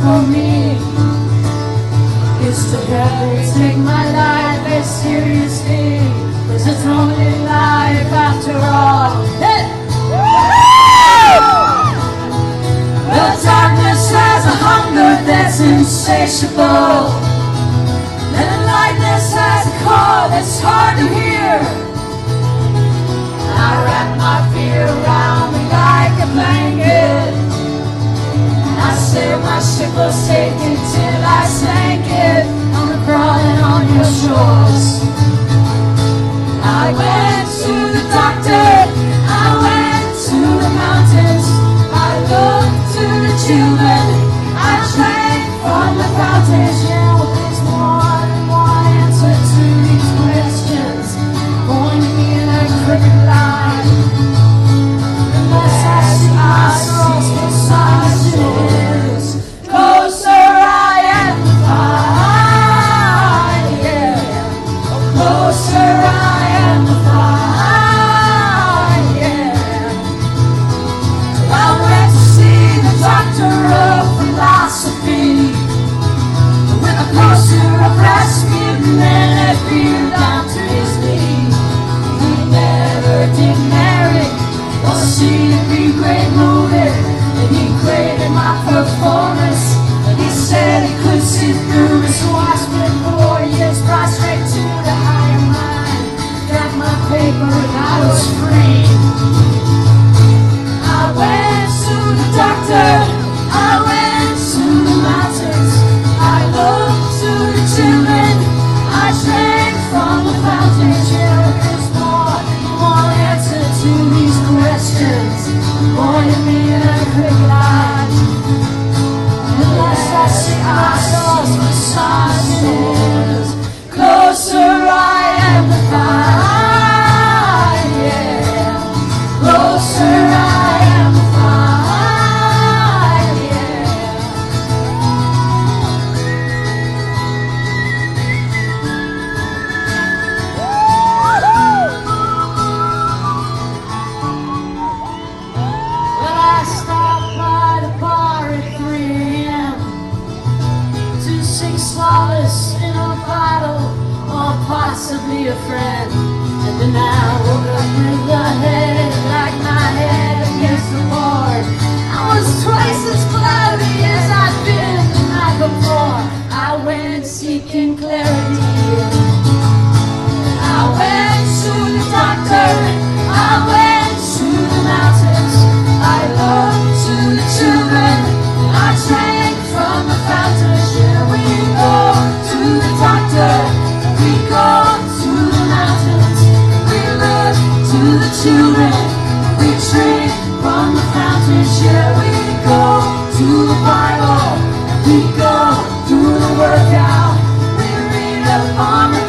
for me is to help take my life as seriously, 'cause it's only life after all. Hey! The darkness has a hunger that's insatiable, and the lightness has a call that's hard to hear. I wrap my fear around me like a blanket. I sail my ship was sinking till I sank it. I'm crawling on your shores. I went to the doctor, I went to the mountains, I looked to the children, I drank from the fountains. Yeah, well, there's more than one answer to these questions, pointing me in a crooked line. Unless I see my soul's massages, closer I am to find, yeah. Closer I am to find, yeah. So I went to see the doctor of philosophy, with a poster of Rasputin and a beer down to his knee. He never did marry or see a great movie, and he graded my performance, and he said he could see through me. So I spent 4 years prostrate to the higher mind, got my paper and I was free. I went to the doctor, I went to the mountains, I looked to the children, I drank from the fountains. Yeah, there's more than one answer to these questions, pointing me in a quick line. Unless I see my soul's massages, closer I am to find, yeah. Closer I am to find, yeah. Well, I stopped by the bar at 3 a.m. to seek solace in a bottle or possibly a friend. And then I woke up with a head like my head against the board. I was twice as cloudy as I'd been the night before. I went seeking clarity. I went to the doctor, I went to the mountains, I looked to the children, I drank from the fountains. Yeah, we go to the doctor, we go to the mountains, we look to the children, we drink from the fountains. Yeah, we go to the Bible, we go through the workout, we read up on the